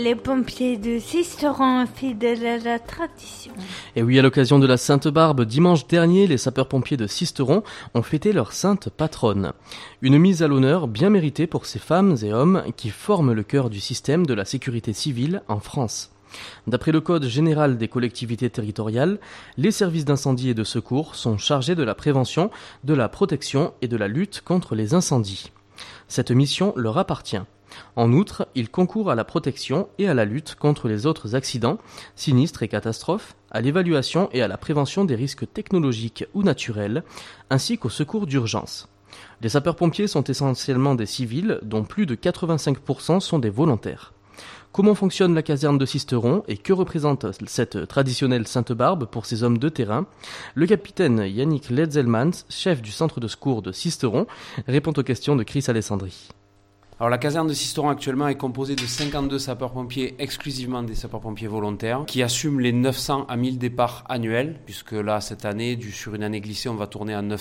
Les pompiers de Sisteron, fidèles à la tradition. Et oui, à l'occasion de la Sainte-Barbe, dimanche dernier, les sapeurs-pompiers de Sisteron ont fêté leur sainte patronne. Une mise à l'honneur bien méritée pour ces femmes et hommes qui forment le cœur du système de la sécurité civile en France. D'après le Code général des collectivités territoriales, les services d'incendie et de secours sont chargés de la prévention, de la protection et de la lutte contre les incendies. Cette mission leur appartient. En outre, ils concourent à la protection et à la lutte contre les autres accidents, sinistres et catastrophes, à l'évaluation et à la prévention des risques technologiques ou naturels, ainsi qu'au secours d'urgence. Les sapeurs-pompiers sont essentiellement des civils, dont plus de 85% sont des volontaires. Comment fonctionne la caserne de Sisteron et que représente cette traditionnelle Sainte-Barbe pour ces hommes de terrain? Le capitaine Yannick Letzelmans, chef du centre de secours de Sisteron, répond aux questions de Chris Alessandri. Alors la caserne de Sisteron actuellement est composée de 52 sapeurs-pompiers, exclusivement des sapeurs-pompiers volontaires, qui assument les 900 à 1000 départs annuels, puisque là, cette année, sur une année glissée, on va tourner à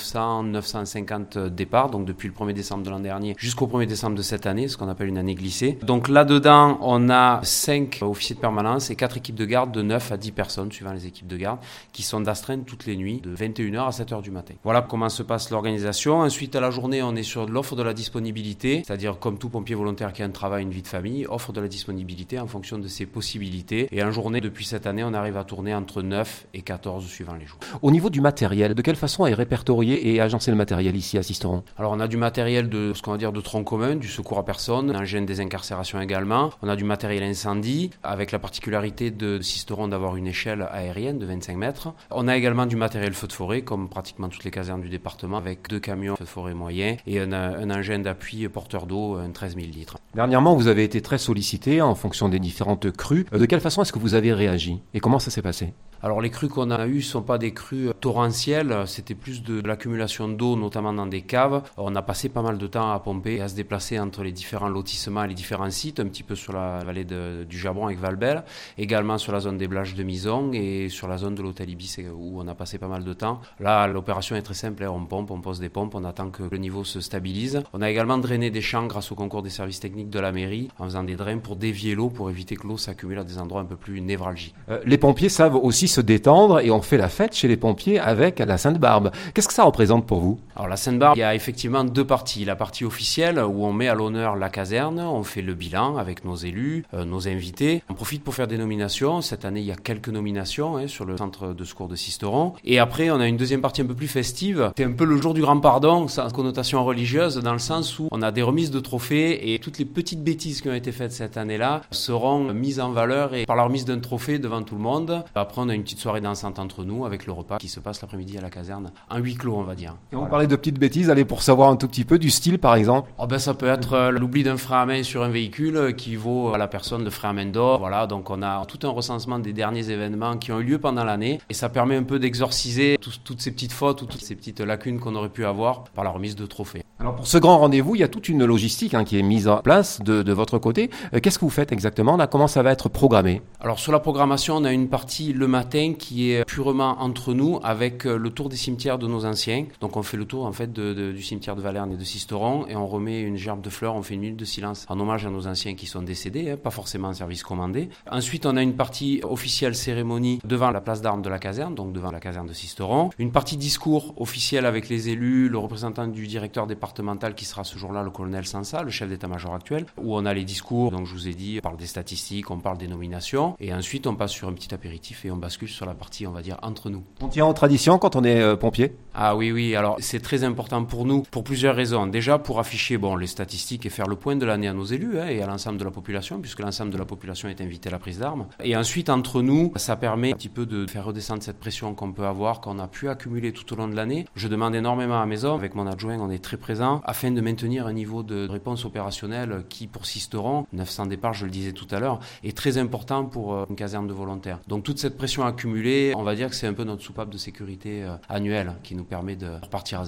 950 départs, donc depuis le 1er décembre de l'an dernier jusqu'au 1er décembre de cette année, ce qu'on appelle une année glissée. Donc là-dedans, on a 5 officiers de permanence et 4 équipes de garde de 9 à 10 personnes, suivant les équipes de garde, qui sont d'astreinte toutes les nuits, de 21h à 7h du matin. Voilà comment se passe l'organisation. Ensuite, à la journée, on est sur l'offre de la disponibilité, c'est-à-dire comme tout pompier volontaire qui a un travail, une vie de famille, offre de la disponibilité en fonction de ses possibilités. Et en journée, depuis cette année, on arrive à tourner entre 9 et 14 suivant les jours. Au niveau du matériel, de quelle façon est répertorié et agencé le matériel ici à Sisteron? Alors on a du matériel de ce qu'on va dire de tronc commun, du secours à personne, un engin des incarcérations également. On a du matériel incendie, avec la particularité de Sisteron d'avoir une échelle aérienne de 25 mètres. On a également du matériel feu de forêt, comme pratiquement toutes les casernes du département, avec 2 camions feu de forêt moyens et un engin d'appui porteur d'eau, un 13 000 litres. Dernièrement, vous avez été très sollicité en fonction des différentes crues. De quelle façon est-ce que vous avez réagi et comment ça s'est passé? Alors les crues qu'on a eues ne sont pas des crues torrentielles, c'était plus de l'accumulation d'eau, notamment dans des caves. On a passé pas mal de temps à pomper et à se déplacer entre les différents lotissements et les différents sites, un petit peu sur la vallée du Jabron avec Valbel, également sur la zone des Blaches de Mison et sur la zone de l'hôtel Ibis où on a passé pas mal de temps. Là, l'opération est très simple, on pompe, on pose des pompes, on attend que le niveau se stabilise. On a également drainé des champs grâce au concours des services techniques de la mairie en faisant des drains pour dévier l'eau, pour éviter que l'eau s'accumule à des endroits un peu plus névralgiques. Les pompiers savent aussi se détendre et on fait la fête chez les pompiers avec la Sainte-Barbe. Qu'est-ce que ça représente pour vous? Alors la Sainte-Barbe, il y a effectivement 2 parties. La partie officielle où on met à l'honneur la caserne, on fait le bilan avec nos élus, nos invités. On profite pour faire des nominations. Cette année, il y a quelques nominations sur le centre de secours de Sisteron. Et après, on a une deuxième partie un peu plus festive. C'est un peu le jour du grand pardon, sans connotation religieuse, dans le sens où on a des remises de trophées et toutes les petites bêtises qui ont été faites cette année-là seront mises en valeur et par la remise d'un trophée devant tout le monde. Après, on a une petite soirée dansante entre nous avec le repas qui se passe l'après-midi à la caserne, en huis clos on va dire. Et on parlait de petites bêtises, allez, pour savoir un tout petit peu du style par exemple. Ça peut être l'oubli d'un frein à main sur un véhicule qui vaut à la personne le frein à main d'or. Voilà, donc on a tout un recensement des derniers événements qui ont eu lieu pendant l'année et ça permet un peu d'exorciser toutes ces petites fautes ou toutes ces petites lacunes qu'on aurait pu avoir par la remise de trophées. Alors pour ce grand rendez-vous, il y a toute une logistique qui est mise en place de votre côté. Qu'est-ce que vous faites exactement là? Comment ça va être programmé? Alors sur la programmation, on a une partie le matin qui est purement entre nous avec le tour des cimetières de nos anciens. Donc on fait le tour en fait du cimetière de Valerne et de Sisteron et on remet une gerbe de fleurs, on fait une minute de silence en hommage à nos anciens qui sont décédés, pas forcément en service commandé. Ensuite on a une partie officielle cérémonie devant la place d'armes de la caserne, donc devant la caserne de Sisteron. Une partie discours officiel avec les élus, le représentant du directeur départemental qui sera ce jour-là le colonel Sansa, le chef d'état-major actuel, où on a les discours, donc je vous ai dit, on parle des statistiques, on parle des nominations, et ensuite on passe sur un petit apéritif et on bascule sur la partie, on va dire, entre nous. On tient en tradition quand on est pompier? Ah oui, alors c'est très important pour nous, pour plusieurs raisons. Déjà pour afficher les statistiques et faire le point de l'année à nos élus et à l'ensemble de la population, puisque l'ensemble de la population est invité à la prise d'armes. Et ensuite, entre nous, ça permet un petit peu de faire redescendre cette pression qu'on peut avoir, qu'on a pu accumuler tout au long de l'année. Je demande énormément à mes hommes, avec mon adjoint, on est très présents, afin de maintenir un niveau de réponse opérationnelle qui, pour Sisteron, 900 départs, je le disais tout à l'heure, est très important pour une caserne de volontaires. Donc toute cette pression accumulée, on va dire que c'est un peu notre soupape de sécurité annuelle qui nous permet de repartir à zéro.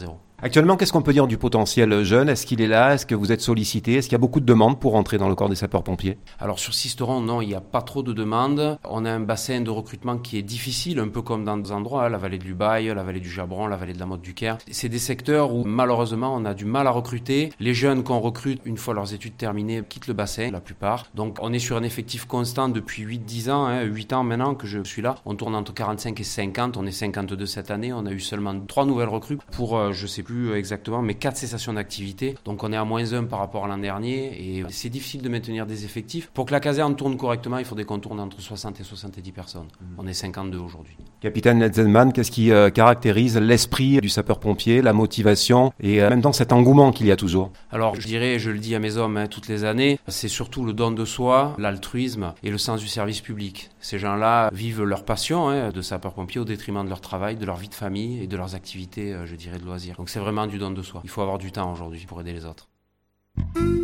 Actuellement, qu'est-ce qu'on peut dire du potentiel jeune? Est-ce qu'il est là? Est-ce que vous êtes sollicité? Est-ce qu'il y a beaucoup de demandes pour entrer dans le corps des sapeurs-pompiers? Alors sur Sisteron, non, il n'y a pas trop de demandes. On a un bassin de recrutement qui est difficile, un peu comme dans des endroits, la vallée de l'Ubaye, la vallée du Jabron, la vallée de la Motte du Caire. C'est des secteurs où malheureusement on a du mal à recruter. Les jeunes qu'on recrute, une fois leurs études terminées, quittent le bassin, la plupart. Donc on est sur un effectif constant depuis 8-10 ans, 8 ans maintenant que je suis là. On tourne entre 45 et 50, on est 52 cette année. On a eu seulement 3 nouvelles recrues pour, je sais plus exactement, mais 4 cessations d'activité. Donc on est à -1 par rapport à l'an dernier et c'est difficile de maintenir des effectifs. Pour que la caserne tourne correctement, il faudrait qu'on tourne entre 60 et 70 personnes. On est 52 aujourd'hui. Capitaine Letzelman, qu'est-ce qui caractérise l'esprit du sapeur-pompier, la motivation et en même temps cet engouement qu'il y a toujours? Alors je dirais, je le dis à mes hommes toutes les années, c'est surtout le don de soi, l'altruisme et le sens du service public. Ces gens-là vivent leur passion de sapeur-pompier au détriment de leur travail, de leur vie de famille et de leurs activités, je dirais, de loisirs. Donc c'est vraiment du don de soi. Il faut avoir du temps aujourd'hui pour aider les autres.